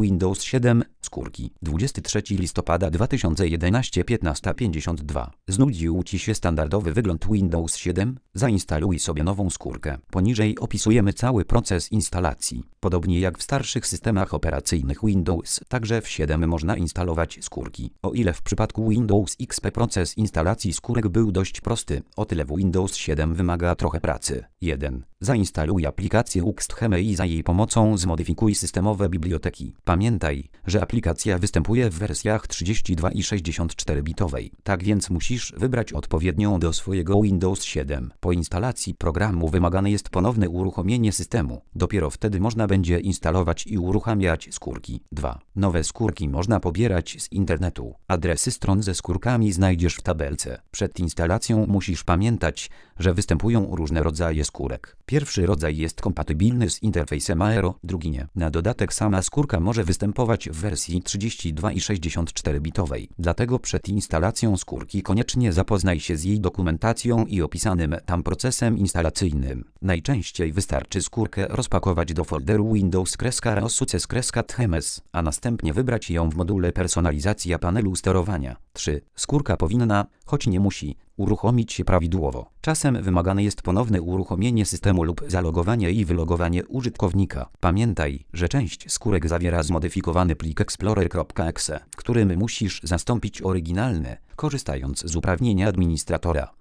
Windows 7, skórki. 23 listopada 2011, 15:52. Znudził Ci się standardowy wygląd Windows 7? Zainstaluj sobie nową skórkę. Poniżej opisujemy cały proces instalacji. Podobnie jak w starszych systemach operacyjnych Windows, także w 7 można instalować skórki. O ile w przypadku Windows XP proces instalacji skórek był dość prosty, o tyle w Windows 7 wymaga trochę pracy. 1. Zainstaluj aplikację UXTHM i za jej pomocą zmodyfikuj systemowe biblioteki. Pamiętaj, że aplikacja występuje w wersjach 32 i 64-bitowej. Tak więc musisz wybrać odpowiednią do swojego Windows 7. Po instalacji programu wymagane jest ponowne uruchomienie systemu. Dopiero wtedy można będzie instalować i uruchamiać skórki. 2. Nowe skórki można pobierać z internetu. Adresy stron ze skórkami znajdziesz w tabelce. Przed instalacją musisz pamiętać, że występują różne rodzaje skórek. Pierwszy rodzaj jest kompatybilny z interfejsem Aero, drugi nie. Na dodatek sama skórka może występować w wersji 32 i 64-bitowej. Dlatego przed instalacją skórki koniecznie zapoznaj się z jej dokumentacją i opisanym tam procesem instalacyjnym. Najczęściej wystarczy skórkę rozpakować do folderu Windows-ROSUCES-THMS, a następnie wybrać ją w module Personalizacja panelu sterowania. 3. Skórka powinna, choć nie musi, uruchomić się prawidłowo. Czasem wymagane jest ponowne uruchomienie systemu lub zalogowanie i wylogowanie użytkownika. Pamiętaj, że część skórek zawiera zmodyfikowany plik explorer.exe, w którym musisz zastąpić oryginalne, korzystając z uprawnienia administratora.